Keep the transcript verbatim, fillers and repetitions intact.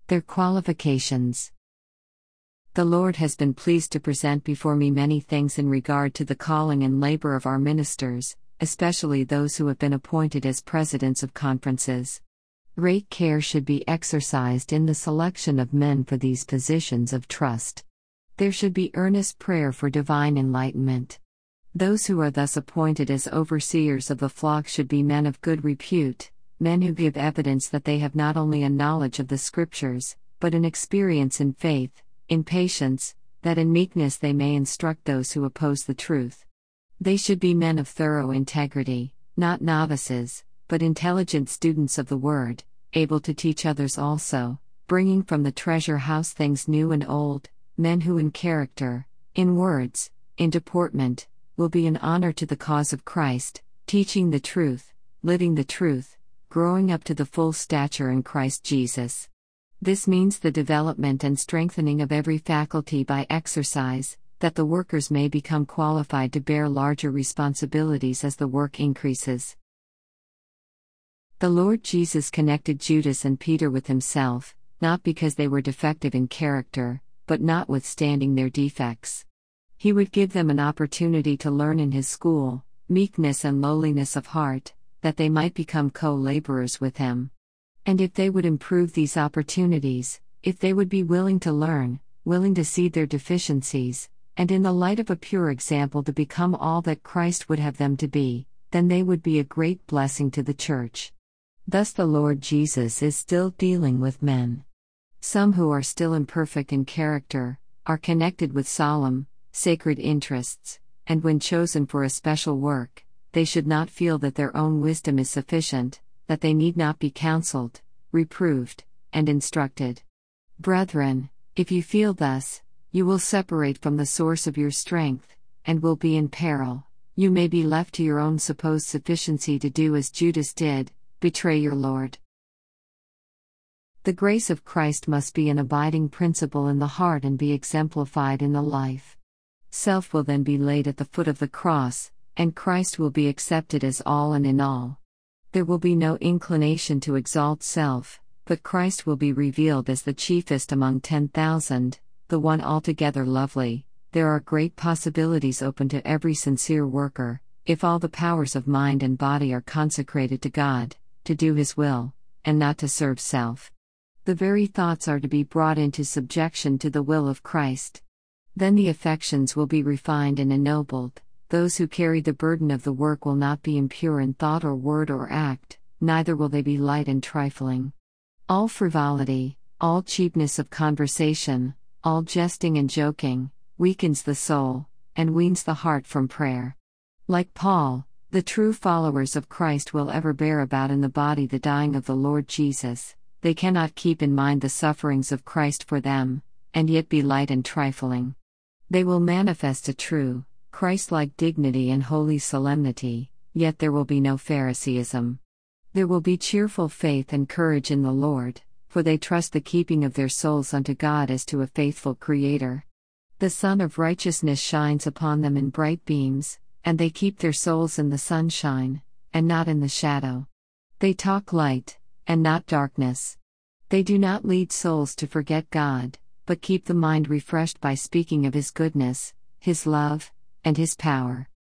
Their qualifications. The Lord has been pleased to present before me many things in regard to the calling and labor of our ministers, especially those who have been appointed as presidents of conferences. Great care should be exercised in the selection of men for these positions of trust. There should be earnest prayer for divine enlightenment. Those who are thus appointed as overseers of the flock should be men of good repute, men who give evidence that they have not only a knowledge of the Scriptures, but an experience in faith, in patience, that in meekness they may instruct those who oppose the truth. They should be men of thorough integrity, not novices, but intelligent students of the Word, able to teach others also, bringing from the treasure house things new and old, men who in character, in words, in deportment, will be an honor to the cause of Christ, teaching the truth, living the truth, growing up to the full stature in Christ Jesus. This means the development and strengthening of every faculty by exercise, that the workers may become qualified to bear larger responsibilities as the work increases. The Lord Jesus connected Judas and Peter with himself, not because they were defective in character, but notwithstanding their defects. He would give them an opportunity to learn in his school, meekness and lowliness of heart, that they might become co-laborers with him. And if they would improve these opportunities, if they would be willing to learn, willing to see their deficiencies, and in the light of a pure example to become all that Christ would have them to be, then they would be a great blessing to the church. Thus the Lord Jesus is still dealing with men. Some who are still imperfect in character, are connected with solemn, sacred interests, and when chosen for a special work, they should not feel that their own wisdom is sufficient, that they need not be counseled, reproved, and instructed. Brethren, if you feel thus, you will separate from the source of your strength, and will be in peril. You may be left to your own supposed sufficiency to do as Judas did, betray your Lord. The grace of Christ must be an abiding principle in the heart and be exemplified in the life. Self will then be laid at the foot of the cross, and Christ will be accepted as all and in all. There will be no inclination to exalt self, but Christ will be revealed as the chiefest among ten thousand, the one altogether lovely. There are great possibilities open to every sincere worker, if all the powers of mind and body are consecrated to God, to do His will, and not to serve self. The very thoughts are to be brought into subjection to the will of Christ. Then the affections will be refined and ennobled. Those who carry the burden of the work will not be impure in thought or word or act, neither will they be light and trifling. All frivolity, all cheapness of conversation, all jesting and joking, weakens the soul, and weans the heart from prayer. Like Paul, the true followers of Christ will ever bear about in the body the dying of the Lord Jesus. They cannot keep in mind the sufferings of Christ for them, and yet be light and trifling. They will manifest a true, Christ-like dignity and holy solemnity, yet there will be no Phariseeism. There will be cheerful faith and courage in the Lord, for they trust the keeping of their souls unto God as to a faithful Creator. The Sun of Righteousness shines upon them in bright beams, and they keep their souls in the sunshine, and not in the shadow. They talk light, and not darkness. They do not lead souls to forget God, but keep the mind refreshed by speaking of His goodness, His love, and His power.